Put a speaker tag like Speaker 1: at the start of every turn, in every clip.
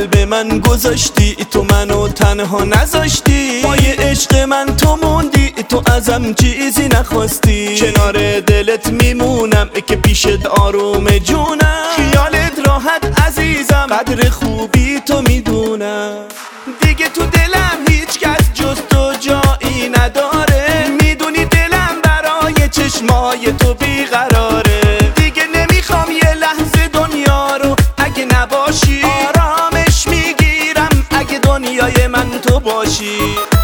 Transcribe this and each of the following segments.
Speaker 1: قلب من گذاشتی، تو منو تنها نذاشتی، پای عشق من تو موندی، تو ازم چیزی نخواستی. کنار دلت میمونم که پیشت آروم جونم، خیالت راحت عزیزم، قدر خوبی تو میدونم. دیگه تو دلم هیچ کس جز تو جایی نداره، میدونی دلم برای چشمای تو بیقراره. دیگه نمیخوام یه لحظه دنیا رو اگه نباشی، آرامش میگیرم اگه دنیای من تو باشی.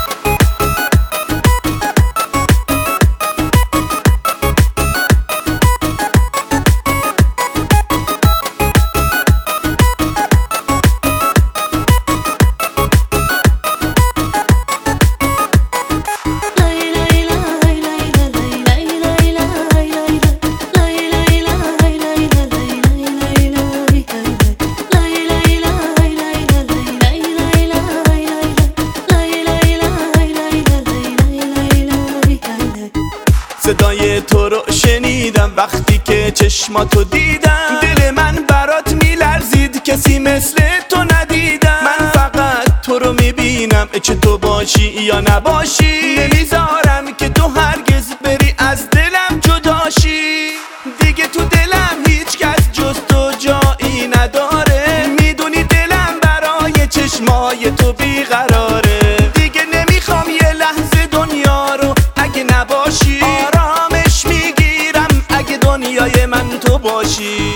Speaker 1: صدای تو رو شنیدم وقتی که چشماتو دیدم، دل من برات میلرزید، کسی مثل تو ندیدم. من فقط تو رو میبینم، چه تو باشی یا نباشی، نمیذارم که تو هرگز بری از دلم جداشی. دیگه تو دلم هیچ کس جز تو جایی نداره، میدونی دلم برای چشمای تو بیقراره. دیگه نمیخوام یه لحظه دنیا رو اگه نباشی، آرامش میگیرم اگه دنیای من تو باشی.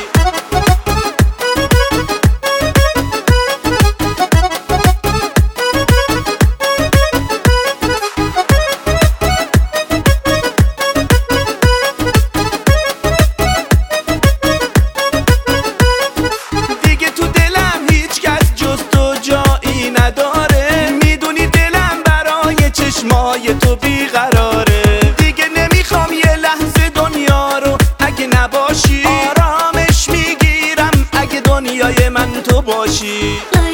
Speaker 1: دیگه تو دلم هیچ کس جز تو جایی نداره، میدونی دلم برای چشمای تو بیقراره. دیگه نمیخوام یه لحظه دنیا رو اگه نباشی، آرامش میگیرم اگه دنیای من تو باشی.